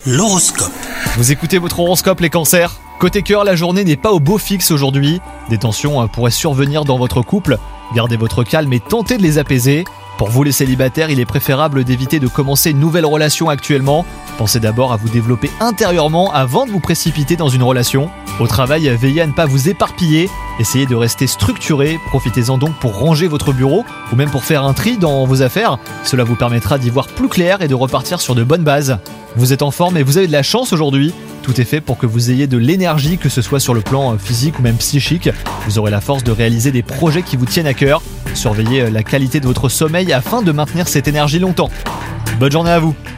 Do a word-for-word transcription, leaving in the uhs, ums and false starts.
L'horoscope. Vous écoutez votre horoscope les cancers. Côté cœur, la journée n'est pas au beau fixe aujourd'hui. Des tensions pourraient survenir dans votre couple. Gardez votre calme et tentez de les apaiser. Pour vous les célibataires, il est préférable d'éviter de commencer une nouvelle relation actuellement. Pensez d'abord à vous développer intérieurement avant de vous précipiter dans une relation. Au travail, veillez à ne pas vous éparpiller. Essayez de rester structuré. Profitez-en donc pour ranger votre bureau ou même pour faire un tri dans vos affaires. Cela vous permettra d'y voir plus clair et de repartir sur de bonnes bases. Vous êtes en forme et vous avez de la chance aujourd'hui. Tout est fait pour que vous ayez de l'énergie, que ce soit sur le plan physique ou même psychique. Vous aurez la force de réaliser des projets qui vous tiennent à cœur. Surveillez la qualité de votre sommeil afin de maintenir cette énergie longtemps. Bonne journée à vous!